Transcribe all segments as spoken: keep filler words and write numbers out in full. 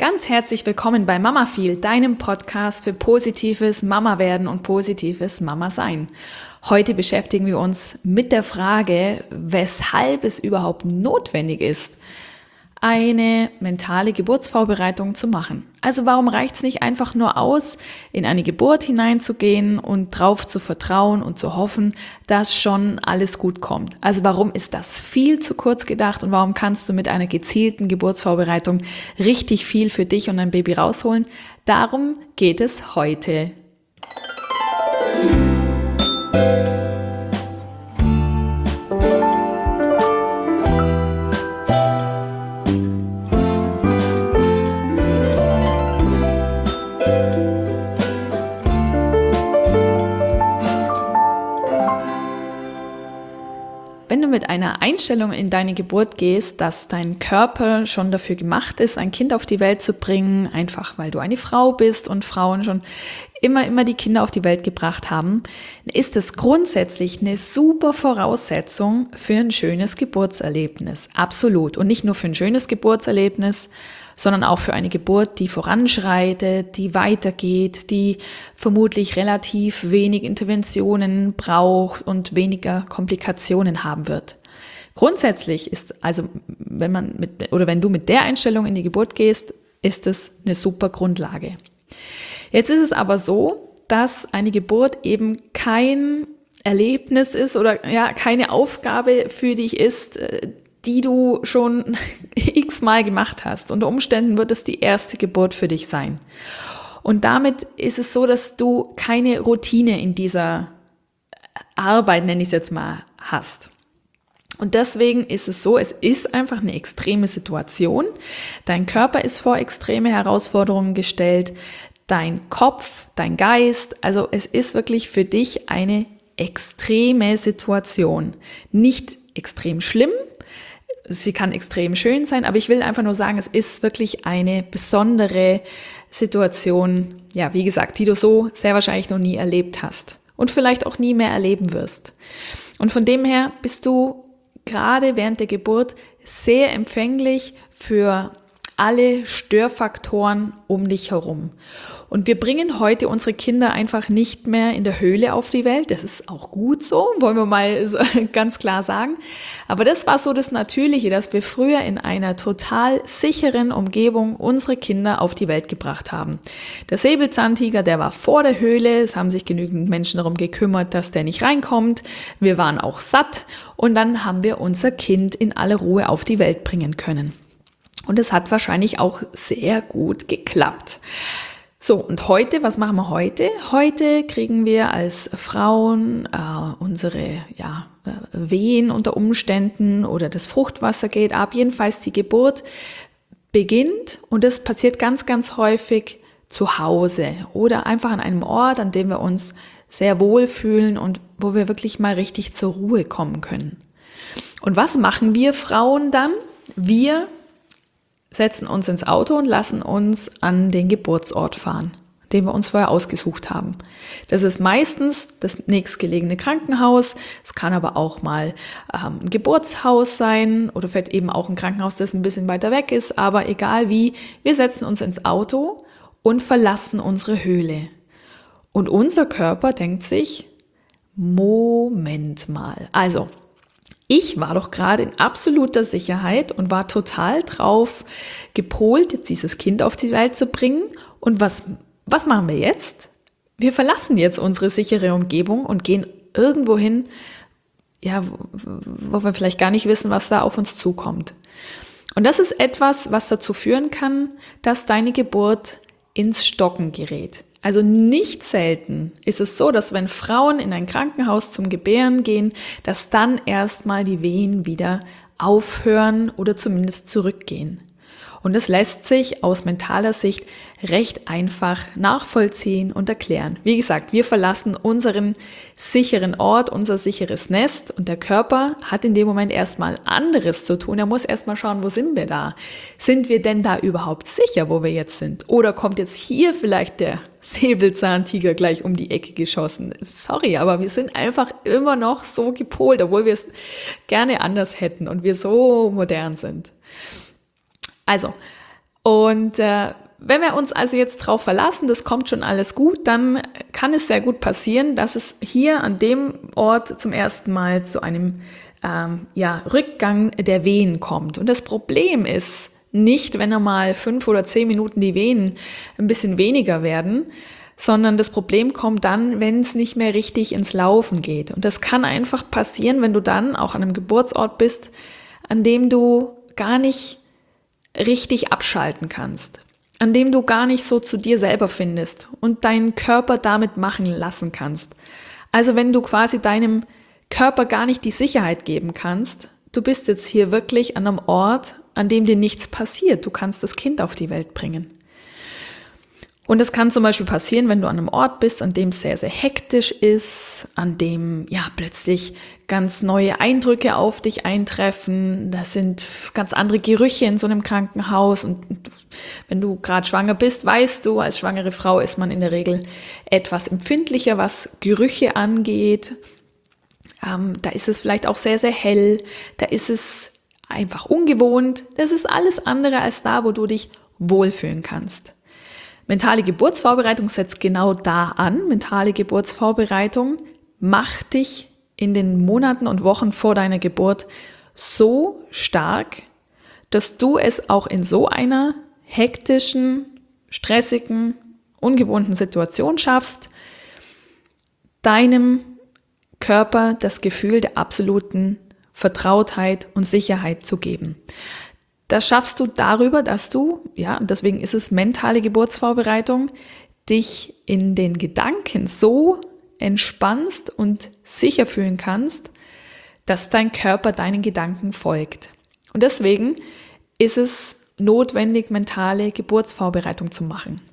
Ganz herzlich willkommen bei Mama Feel, deinem Podcast für positives Mama-Werden und positives Mama-Sein. Heute beschäftigen wir uns mit der Frage, weshalb es überhaupt notwendig ist, eine mentale Geburtsvorbereitung zu machen. Also warum reicht es nicht einfach nur aus, in eine Geburt hineinzugehen und drauf zu vertrauen und zu hoffen, dass schon alles gut kommt? Also warum ist das viel zu kurz gedacht und warum kannst du mit einer gezielten Geburtsvorbereitung richtig viel für dich und dein Baby rausholen? Darum geht es heute. Wenn du mit einer Einstellung in deine Geburt gehst, dass dein Körper schon dafür gemacht ist, ein Kind auf die Welt zu bringen, einfach weil du eine Frau bist und Frauen schon immer, immer die Kinder auf die Welt gebracht haben, ist es grundsätzlich eine super Voraussetzung für ein schönes Geburtserlebnis. Absolut. Und nicht nur für ein schönes Geburtserlebnis, sondern auch für eine Geburt, die voranschreitet, die weitergeht, die vermutlich relativ wenig Interventionen braucht und weniger Komplikationen haben wird. Grundsätzlich ist, also wenn man mit, oder wenn du mit der Einstellung in die Geburt gehst, ist es eine super Grundlage. Jetzt ist es aber so, dass eine Geburt eben kein Erlebnis ist oder ja keine Aufgabe für dich ist, die du schon x-mal gemacht hast. Unter Umständen wird es die erste Geburt für dich sein. Und damit ist es so, dass du keine Routine in dieser Arbeit, nenne ich es jetzt mal, hast. Und deswegen ist es so, es ist einfach eine extreme Situation. Dein Körper ist vor extreme Herausforderungen gestellt. Dein Kopf, dein Geist, also es ist wirklich für dich eine extreme Situation. Nicht extrem schlimm, sie kann extrem schön sein, aber ich will einfach nur sagen, es ist wirklich eine besondere Situation, ja, wie gesagt, die du so sehr wahrscheinlich noch nie erlebt hast und vielleicht auch nie mehr erleben wirst. Und von dem her bist du gerade während der Geburt sehr empfänglich für alle Störfaktoren um dich herum. Und wir bringen heute unsere Kinder einfach nicht mehr in der Höhle auf die Welt. Das ist auch gut so, wollen wir mal ganz klar sagen. Aber das war so das Natürliche, dass wir früher in einer total sicheren Umgebung unsere Kinder auf die Welt gebracht haben. Der Säbelzahntiger, der war vor der Höhle. Es haben sich genügend Menschen darum gekümmert, dass der nicht reinkommt. Wir waren auch satt und dann haben wir unser Kind in aller Ruhe auf die Welt bringen können. Und es hat wahrscheinlich auch sehr gut geklappt. So, und heute, was machen wir heute? Heute kriegen wir als Frauen äh, unsere ja, Wehen unter Umständen oder das Fruchtwasser geht ab. Jedenfalls die Geburt beginnt und das passiert ganz, ganz häufig zu Hause oder einfach an einem Ort, an dem wir uns sehr wohl fühlen und wo wir wirklich mal richtig zur Ruhe kommen können. Und was machen wir Frauen dann? Wir setzen uns ins Auto und lassen uns an den Geburtsort fahren, den wir uns vorher ausgesucht haben. Das ist meistens das nächstgelegene Krankenhaus. Es kann aber auch mal ähm, ein Geburtshaus sein oder vielleicht eben auch ein Krankenhaus, das ein bisschen weiter weg ist. Aber egal wie, wir setzen uns ins Auto und verlassen unsere Höhle. Und unser Körper denkt sich, Moment mal, also ich war doch gerade in absoluter Sicherheit und war total drauf gepolt, jetzt dieses Kind auf die Welt zu bringen. Und was, was machen wir jetzt? Wir verlassen jetzt unsere sichere Umgebung und gehen irgendwo hin, ja, wo wir vielleicht gar nicht wissen, was da auf uns zukommt. Und das ist etwas, was dazu führen kann, dass deine Geburt ins Stocken gerät. Also nicht selten ist es so, dass wenn Frauen in ein Krankenhaus zum Gebären gehen, dass dann erstmal die Wehen wieder aufhören oder zumindest zurückgehen. Und das lässt sich aus mentaler Sicht recht einfach nachvollziehen und erklären. Wie gesagt, wir verlassen unseren sicheren Ort, unser sicheres Nest und der Körper hat in dem Moment erstmal anderes zu tun. Er muss erstmal schauen, wo sind wir da? Sind wir denn da überhaupt sicher, wo wir jetzt sind? Oder kommt jetzt hier vielleicht der Säbelzahntiger gleich um die Ecke geschossen? Sorry, aber wir sind einfach immer noch so gepolt, obwohl wir es gerne anders hätten und wir so modern sind. Also, Und äh, wenn wir uns also jetzt drauf verlassen, das kommt schon alles gut, dann kann es sehr gut passieren, dass es hier an dem Ort zum ersten Mal zu einem ähm, ja, Rückgang der Wehen kommt. Und das Problem ist nicht, wenn einmal fünf oder zehn Minuten die Wehen ein bisschen weniger werden, sondern das Problem kommt dann, wenn es nicht mehr richtig ins Laufen geht. Und das kann einfach passieren, wenn du dann auch an einem Geburtsort bist, an dem du gar nicht richtig abschalten kannst, an dem du gar nicht so zu dir selber findest und deinen Körper damit machen lassen kannst. Also wenn du quasi deinem Körper gar nicht die Sicherheit geben kannst, du bist jetzt hier wirklich an einem Ort, an dem dir nichts passiert. Du kannst das Kind auf die Welt bringen. Und es kann zum Beispiel passieren, wenn du an einem Ort bist, an dem es sehr, sehr hektisch ist, an dem ja plötzlich ganz neue Eindrücke auf dich eintreffen. Das sind ganz andere Gerüche in so einem Krankenhaus. Und wenn du gerade schwanger bist, weißt du, als schwangere Frau ist man in der Regel etwas empfindlicher, was Gerüche angeht. Ähm, da ist es vielleicht auch sehr, sehr hell. Da ist es einfach ungewohnt. Das ist alles andere als da, wo du dich wohlfühlen kannst. Mentale Geburtsvorbereitung setzt genau da an. Mentale Geburtsvorbereitung macht dich in den Monaten und Wochen vor deiner Geburt so stark, dass du es auch in so einer hektischen, stressigen, ungewohnten Situation schaffst, deinem Körper das Gefühl der absoluten Vertrautheit und Sicherheit zu geben. Das schaffst du darüber, dass du, ja, deswegen ist es mentale Geburtsvorbereitung, dich in den Gedanken so entspannst und sicher fühlen kannst, dass dein Körper deinen Gedanken folgt. Und deswegen ist es notwendig, mentale Geburtsvorbereitung zu machen.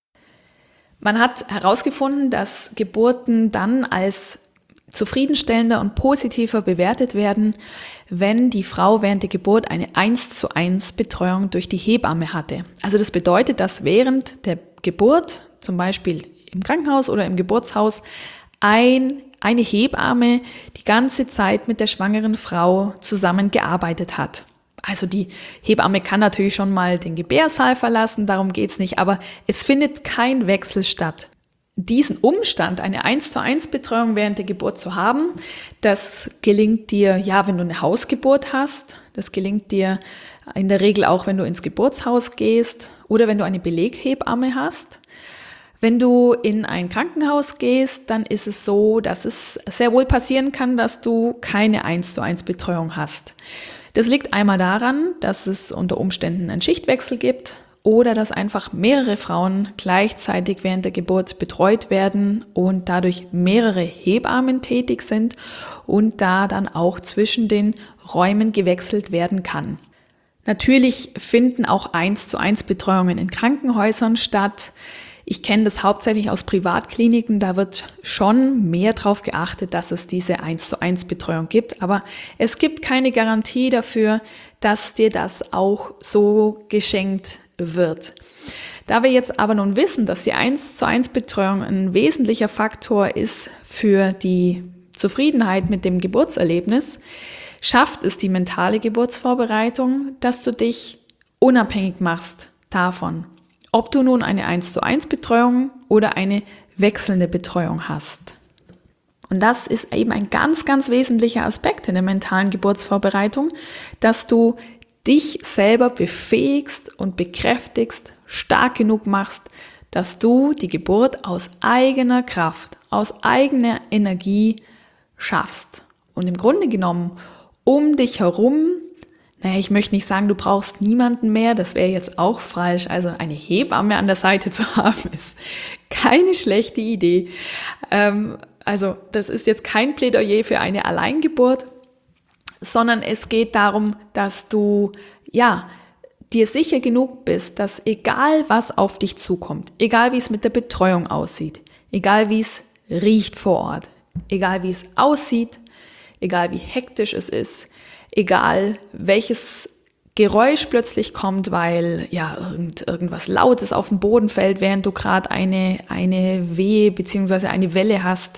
Man hat herausgefunden, dass Geburten dann als zufriedenstellender und positiver bewertet werden, wenn die Frau während der Geburt eine eins zu eins Betreuung durch die Hebamme hatte. Also das bedeutet, dass während der Geburt, zum Beispiel im Krankenhaus oder im Geburtshaus, ein, eine Hebamme die ganze Zeit mit der schwangeren Frau zusammengearbeitet hat. Also die Hebamme kann natürlich schon mal den Gebärsaal verlassen, darum geht's nicht, aber es findet kein Wechsel statt. Diesen Umstand, eine eins zu eins Betreuung während der Geburt zu haben, das gelingt dir, ja, wenn du eine Hausgeburt hast. Das gelingt dir in der Regel auch, wenn du ins Geburtshaus gehst oder wenn du eine Beleghebamme hast. Wenn du in ein Krankenhaus gehst, dann ist es so, dass es sehr wohl passieren kann, dass du keine eins zu eins Betreuung hast. Das liegt einmal daran, dass es unter Umständen einen Schichtwechsel gibt, oder dass einfach mehrere Frauen gleichzeitig während der Geburt betreut werden und dadurch mehrere Hebammen tätig sind und da dann auch zwischen den Räumen gewechselt werden kann. Natürlich finden auch eins zu eins Betreuungen in Krankenhäusern statt. Ich kenne das hauptsächlich aus Privatkliniken, da wird schon mehr darauf geachtet, dass es diese eins zu eins Betreuung gibt, aber es gibt keine Garantie dafür, dass dir das auch so geschenkt wird. Da wir jetzt aber nun wissen, dass die eins zu eins Betreuung ein wesentlicher Faktor ist für die Zufriedenheit mit dem Geburtserlebnis, schafft es die mentale Geburtsvorbereitung, dass du dich unabhängig machst davon, ob du nun eine eins zu eins Betreuung oder eine wechselnde Betreuung hast. Und das ist eben ein ganz, ganz wesentlicher Aspekt in der mentalen Geburtsvorbereitung, dass du dich selber befähigst und bekräftigst, stark genug machst, dass du die Geburt aus eigener Kraft, aus eigener Energie schaffst. Und im Grunde genommen um dich herum, naja, ich möchte nicht sagen, du brauchst niemanden mehr, das wäre jetzt auch falsch. Also eine Hebamme an der Seite zu haben, ist keine schlechte Idee. Ähm, also das ist jetzt kein Plädoyer für eine Alleingeburt, sondern es geht darum, dass du, ja, dir sicher genug bist, dass egal was auf dich zukommt, egal wie es mit der Betreuung aussieht, egal wie es riecht vor Ort, egal wie es aussieht, egal wie hektisch es ist, egal welches Geräusch plötzlich kommt, weil ja irgend, irgendwas Lautes auf den Boden fällt, während du gerade eine, eine Wehe bzw. eine Welle hast.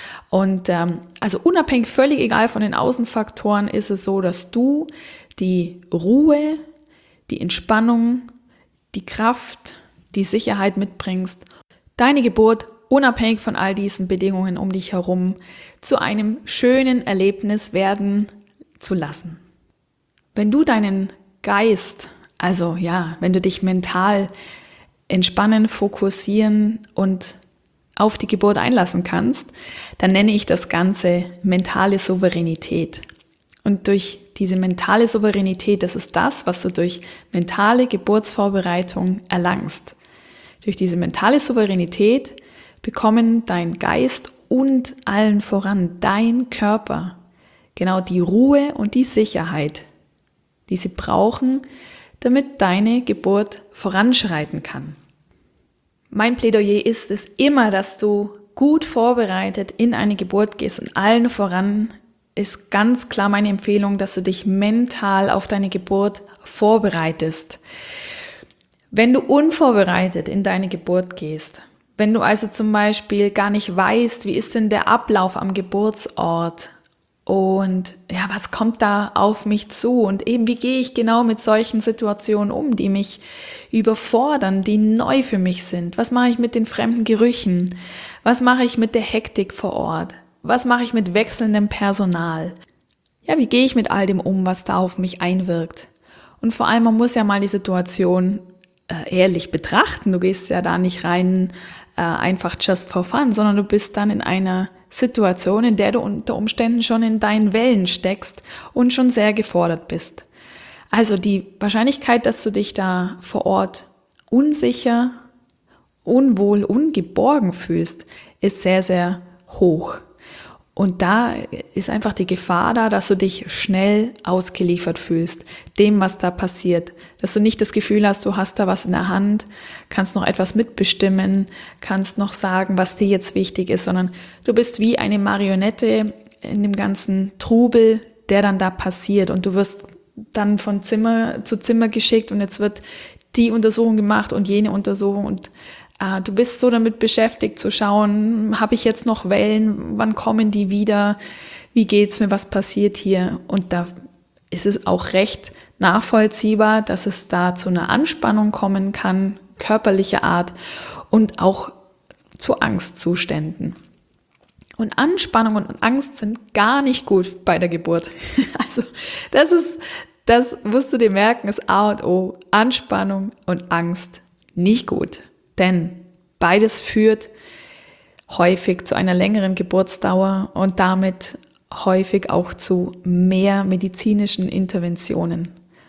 Und ähm, also unabhängig, völlig egal von den Außenfaktoren, ist es so, dass du die Ruhe, die Entspannung, die Kraft, die Sicherheit mitbringst, deine Geburt unabhängig von all diesen Bedingungen um dich herum zu einem schönen Erlebnis werden zu lassen. Wenn du deinen Geist, also ja, wenn du dich mental entspannen, fokussieren und auf die Geburt einlassen kannst, dann nenne ich das Ganze mentale Souveränität. Und durch diese mentale Souveränität, das ist das, was du durch mentale Geburtsvorbereitung erlangst. Durch diese mentale Souveränität bekommen dein Geist und allen voran dein Körper genau die Ruhe und die Sicherheit, die sie brauchen, damit deine Geburt voranschreiten kann. Mein Plädoyer ist es immer, dass du gut vorbereitet in eine Geburt gehst und allen voran ist ganz klar meine Empfehlung, dass du dich mental auf deine Geburt vorbereitest. Wenn du unvorbereitet in deine Geburt gehst, wenn du also zum Beispiel gar nicht weißt, wie ist denn der Ablauf am Geburtsort und ja, was kommt da auf mich zu und eben wie gehe ich genau mit solchen Situationen um, die mich überfordern, die neu für mich sind. Was mache ich mit den fremden Gerüchen? Was mache ich mit der Hektik vor Ort? Was mache ich mit wechselndem Personal? Ja, wie gehe ich mit all dem um, was da auf mich einwirkt? Und vor allem, man muss ja mal die Situation äh, ehrlich betrachten. Du gehst ja da nicht rein äh, einfach just for fun, sondern du bist dann in einer Situation, in der du unter Umständen schon in deinen Wellen steckst und schon sehr gefordert bist. Also die Wahrscheinlichkeit, dass du dich da vor Ort unsicher, unwohl, ungeborgen fühlst, ist sehr, sehr hoch. Und da ist einfach die Gefahr da, dass du dich schnell ausgeliefert fühlst, dem, was da passiert. Dass du nicht das Gefühl hast, du hast da was in der Hand, kannst noch etwas mitbestimmen, kannst noch sagen, was dir jetzt wichtig ist, sondern du bist wie eine Marionette in dem ganzen Trubel, der dann da passiert. Und du wirst dann von Zimmer zu Zimmer geschickt und jetzt wird die Untersuchung gemacht und jene Untersuchung und du bist so damit beschäftigt zu schauen, habe ich jetzt noch Wellen, wann kommen die wieder, wie geht's mir, was passiert hier? Und da ist es auch recht nachvollziehbar, dass es da zu einer Anspannung kommen kann, körperlicher Art und auch zu Angstzuständen. Und Anspannung und Angst sind gar nicht gut bei der Geburt. Also das ist, das musst du dir merken, ist A und O. Anspannung und Angst nicht gut. Denn beides führt häufig zu einer längeren Geburtsdauer und damit häufig auch zu mehr medizinischen Interventionen.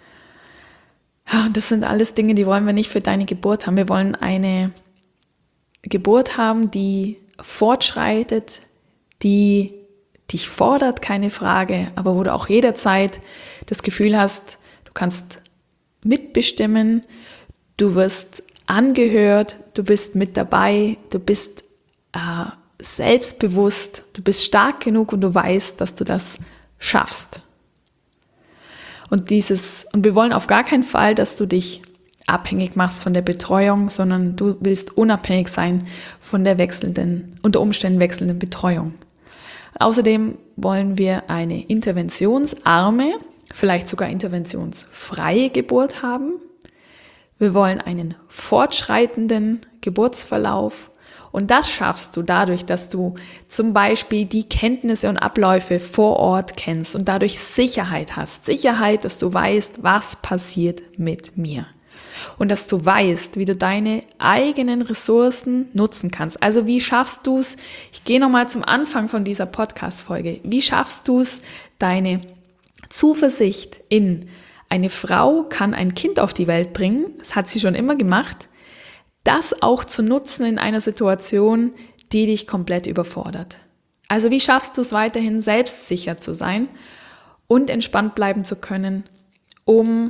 Das sind alles Dinge, die wollen wir nicht für deine Geburt haben. Wir wollen eine Geburt haben, die fortschreitet, die dich fordert, keine Frage, aber wo du auch jederzeit das Gefühl hast, du kannst mitbestimmen, du wirst angehört, du bist mit dabei, du bist äh, selbstbewusst, du bist stark genug und du weißt, dass du das schaffst. Und dieses, und wir wollen auf gar keinen Fall, dass du dich abhängig machst von der Betreuung, sondern du willst unabhängig sein von der wechselnden, unter Umständen wechselnden Betreuung. Außerdem wollen wir eine interventionsarme, vielleicht sogar interventionsfreie Geburt haben. Wir wollen einen fortschreitenden Geburtsverlauf und das schaffst du dadurch, dass du zum Beispiel die Kenntnisse und Abläufe vor Ort kennst und dadurch Sicherheit hast. Sicherheit, dass du weißt, was passiert mit mir und dass du weißt, wie du deine eigenen Ressourcen nutzen kannst. Also wie schaffst du es, ich gehe nochmal zum Anfang von dieser Podcast-Folge, wie schaffst du es, deine Zuversicht in eine Frau kann ein Kind auf die Welt bringen, das hat sie schon immer gemacht, das auch zu nutzen in einer Situation, die dich komplett überfordert. Also wie schaffst du es weiterhin selbstsicher zu sein und entspannt bleiben zu können, um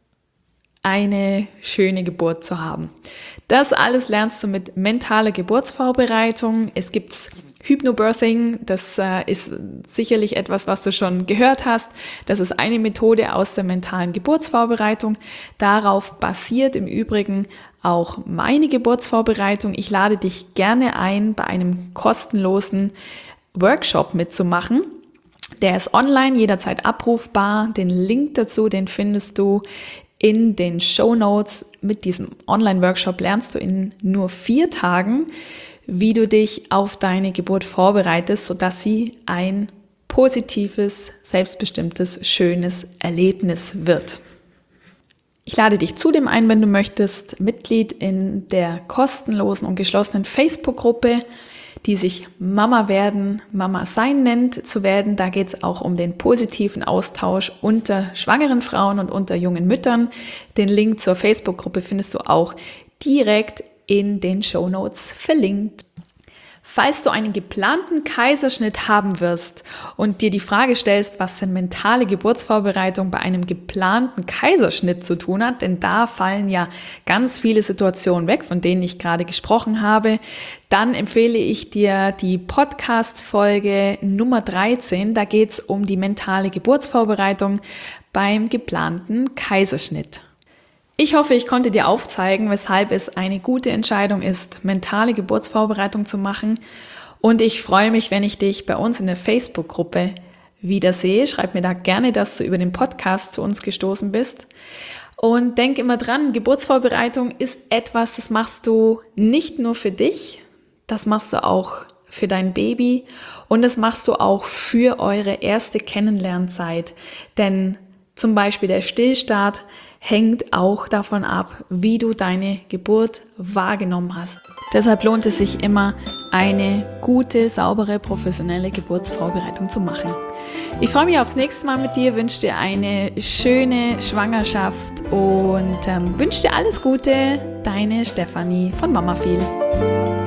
eine schöne Geburt zu haben. Das alles lernst du mit mentaler Geburtsvorbereitung. Es gibt Hypnobirthing, das äh, ist sicherlich etwas, was du schon gehört hast. Das ist eine Methode aus der mentalen Geburtsvorbereitung. Darauf basiert im Übrigen auch meine Geburtsvorbereitung. Ich lade dich gerne ein, bei einem kostenlosen Workshop mitzumachen. Der ist online, jederzeit abrufbar. Den Link dazu, den findest du in den Shownotes. Mit diesem Online-Workshop lernst du in nur vier Tagen, wie du dich auf deine Geburt vorbereitest, sodass sie ein positives, selbstbestimmtes, schönes Erlebnis wird. Ich lade dich zudem ein, wenn du möchtest, Mitglied in der kostenlosen und geschlossenen Facebook-Gruppe, die sich Mama werden, Mama sein nennt, zu werden. Da geht es auch um den positiven Austausch unter schwangeren Frauen und unter jungen Müttern. Den Link zur Facebook-Gruppe findest du auch direkt in den Shownotes verlinkt. Falls du einen geplanten Kaiserschnitt haben wirst und dir die Frage stellst, was denn mentale Geburtsvorbereitung bei einem geplanten Kaiserschnitt zu tun hat, denn da fallen ja ganz viele Situationen weg, von denen ich gerade gesprochen habe, dann empfehle ich dir die Podcast-Folge Nummer dreizehn. Da geht es um die mentale Geburtsvorbereitung beim geplanten Kaiserschnitt. Ich hoffe, ich konnte dir aufzeigen, weshalb es eine gute Entscheidung ist, mentale Geburtsvorbereitung zu machen. Und ich freue mich, wenn ich dich bei uns in der Facebook-Gruppe wiedersehe. Schreib mir da gerne, dass du über den Podcast zu uns gestoßen bist. Und denk immer dran, Geburtsvorbereitung ist etwas, das machst du nicht nur für dich, das machst du auch für dein Baby und das machst du auch für eure erste Kennenlernzeit. Denn zum Beispiel der Stillstart hängt auch davon ab, wie du deine Geburt wahrgenommen hast. Deshalb lohnt es sich immer, eine gute, saubere, professionelle Geburtsvorbereitung zu machen. Ich freue mich aufs nächste Mal mit dir, wünsche dir eine schöne Schwangerschaft und ähm, wünsche dir alles Gute. Deine Stefanie von Mama Viel.